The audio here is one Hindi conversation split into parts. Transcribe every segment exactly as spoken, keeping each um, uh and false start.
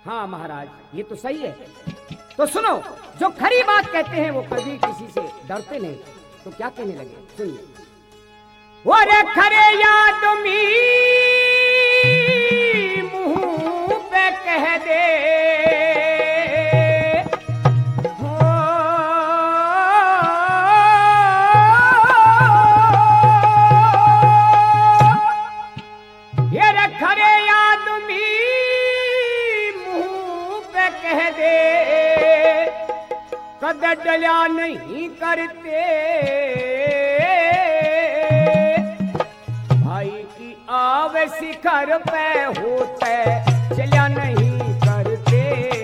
हाँ महाराज, ये तो सही है। तो सुनो, जो खरी बात कहते हैं वो कभी किसी से डरते नहीं। तो क्या कहने लगे, सुनिए। वो खरे याद मी मुंह पे कह दे, ये खरे याद मी मुंह पे कह दे, कद डलिया नहीं करते, भाई की आवे शिखर पे होते चलिया नहीं करते,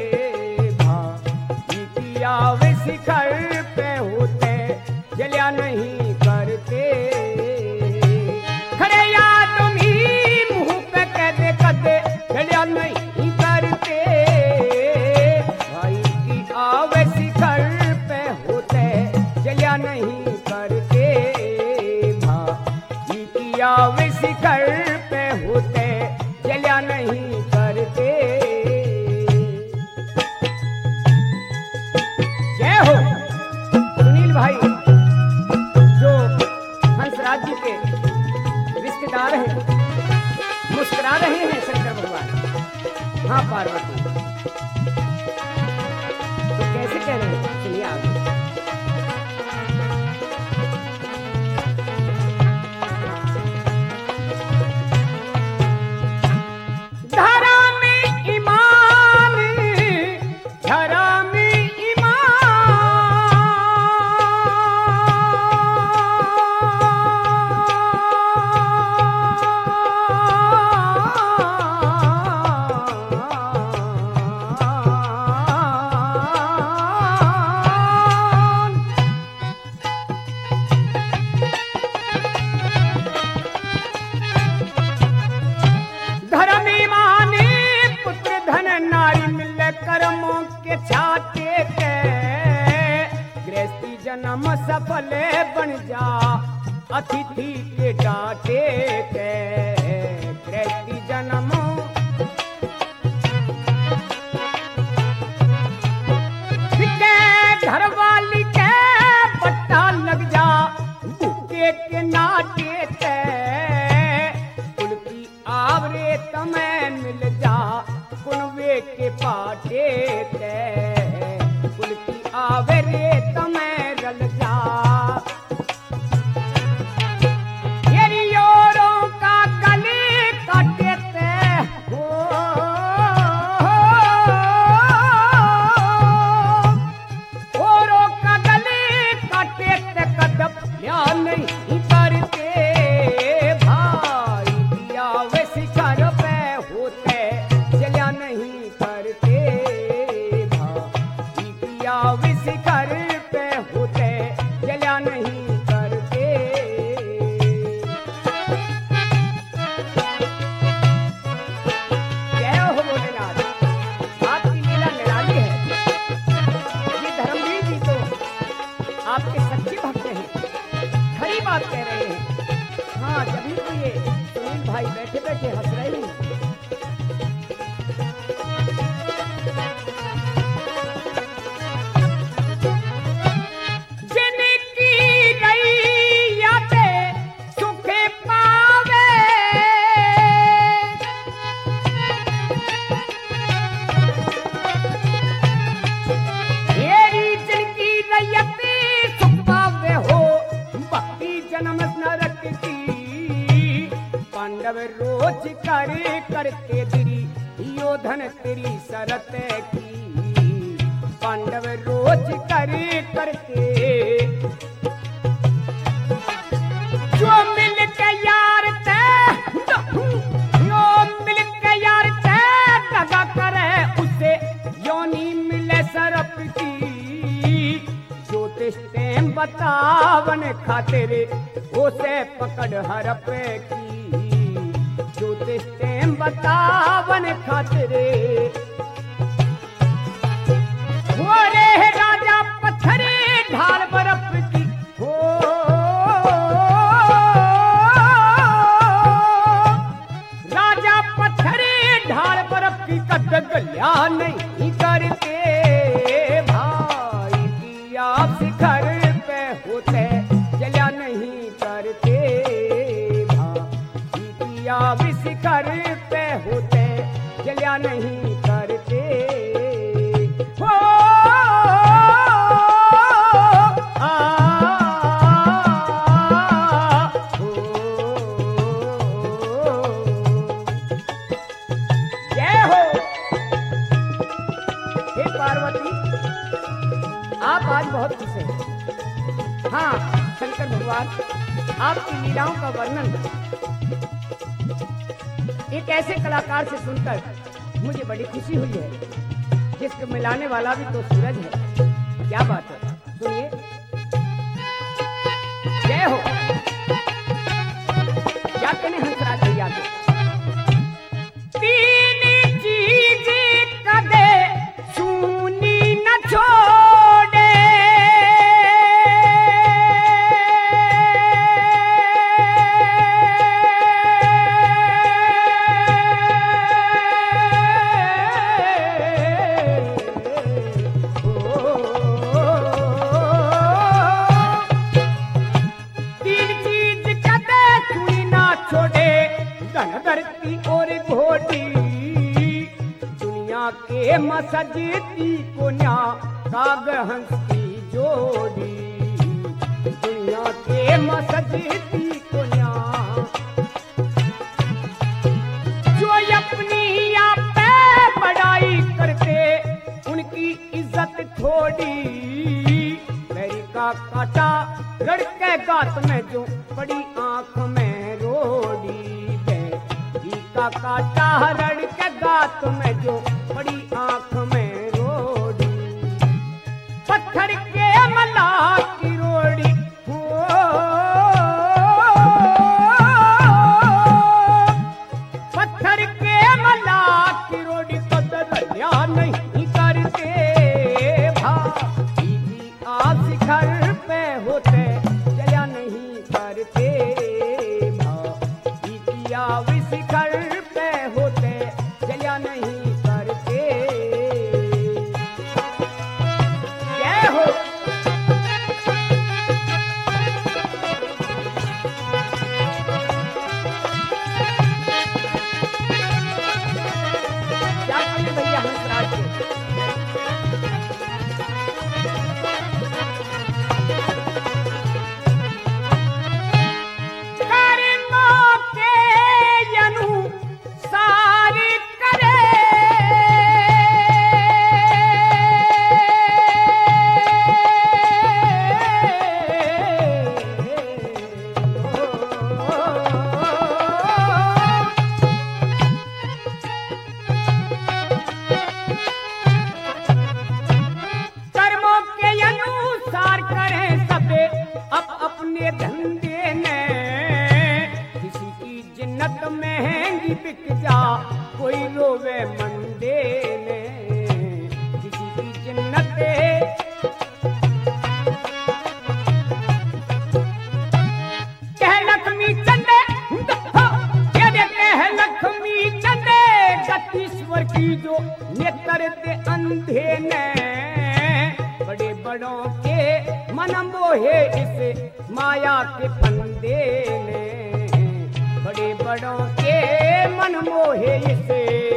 भाई की आवे शिखर पे होते चलिया नहीं करते। खरे याद मी मुंह पे कह दे, कद डलिया नहीं करते, भाई की आवे शिखर पे होते चलिया नहीं करते, भाई की आवे शिखर पे होते चलिया नहीं करते। जय हो सुनील भाई, जो हंसराज जी के रिश्तेदार हैं, मुस्कुरा रहे हैं शंकर भगवान। हाँ पार्वती, तो कैसे कह रहे हैं, सुनिए आगे। धरा में ईमान, धरा में कर्मों के छाटे के, गृहस्थी जन्म सफल बन जा, अतिथि के डांटे के, गृहस्थी जन्म के घर वाली के पट्टा लग जा, भूखे के नाटे के, कुल की आवरे तमें मिल जा, कुनवे के पाटे ते, कुल की आवरे तमें रल जा, येरी योरों का गले काटे ते, हो औरों का गले काटे ते, कदम या नहीं करते, भाई दिया वे शिखर पे होते चलिया नहीं करते, भाई दिया वे शिखर पे होते चलिया नहीं करते। जय हो भोलेनाथ, आपकी लीला निराली है। ये धर्मवीर जी तो आपके सच्चे भक्त हैं, खरी बात कह रहे हैं। हाँ, जभी तो ये सुनील भाई बैठे बैठे हंस रहे हैं। पांडव रोज करे करते दिरी, यो धन तेरी शरत की, पांडव रोज करे करते, जो मिल के यार ते, जो मिल के यार ते दगा करे उसे, योनी मिले सरप की, ज्योतिष टेम बतावन खातिर उसे पकड़ हरप की, ज्योतिष टेम बतावन खातिर, हो रे राजा पत्थरे ढाल बर्फ की, हो राजा पत्थरे ढाल बर्फ की, कद गल्या नहीं करते भाई की आप शिखर पे होते जलिया नहीं करते भाई की आप शिखर पे होते जलिया नहीं करते हो आ, हो जय हो हे पार्वती आप आज बहुत खुश हैं। हाँ शंकर भगवान आपकी लीलाओं का वर्णन एक ऐसे कलाकार से सुनकर मुझे बड़ी खुशी हुई है जिसको मिलाने वाला भी तो सूरज है। क्या बात है, सुनिए। जय हो क्या कहने हंसराज भैया के तीन चीज कदे सुनी न छोड़े धरती और घोटी दुनिया के मसजती को न्या काग हंस की जोड़ी दुनिया के मसजती को न्या जो अपनी आप पे बड़ाई करते उनकी इज्जत थोड़ी मेरी का काटा लड़के गात में जो बड़ी आंख में रोड़ी का काटा हरण के गात में जो बड़ी आंख में रोड़ी पत्थर के मला की रोड़ी हो पत्थर के मला की रोड़ी कदलिया नहीं करते भाई की आप शिखर पे होते जलिया नहीं करते भाई की आप शिखर पे होते जलिया नहीं करते जय हो क्या कहने भैया हंसराज के अपने धंधे ने किसी की जिन्नत महंगी बिक जा कोई रोवे मंडे ने किसी की जिन्नत कह लक्ष्मी चंदे कह लक्ष्मी चंदे गतीश्वर की जो नेत्र ते अंधे ने बड़े बड़ों के मन मोहे इस माया के फंदे ने बड़े बड़ों के मन मोहे इसे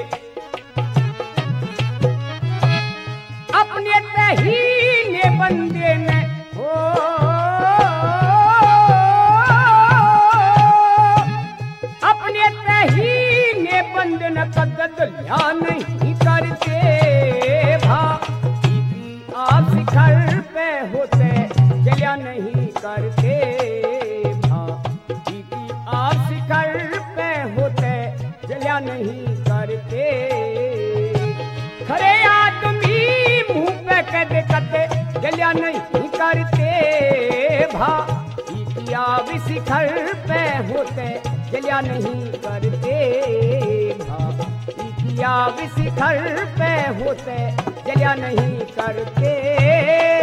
अपने तहीने बंदे ने हो अपने तहीने बंदे न कदलिया नहीं करते भाई की आप शिखर पे होते जलिया नहीं करते भाई की आप शिखर पे होते जलिया नहीं करते खरे आदमी मुंह पे कहते कहते जलिया नहीं करते भाई की आप शिखर पे होते जलिया नहीं करते भाई की आप शिखर पे होते जलिया नहीं करते।